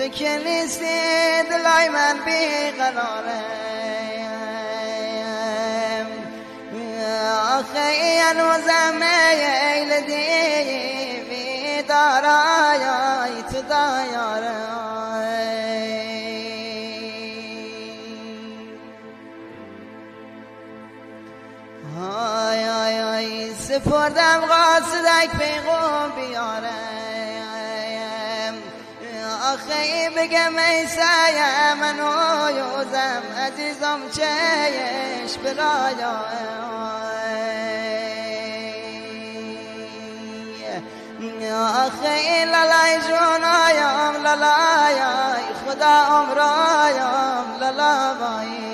که نیستی دلای من بیقراره آخه هنوزم میل دیوی دارای تو دایاره آی آی آی سپردم قاصدک پیغام بیاره آخه بگم ای سایه منو یوزم عزیزم چهش برایا آخه لالای جونایم لالای خدا عمرایم لالا بایی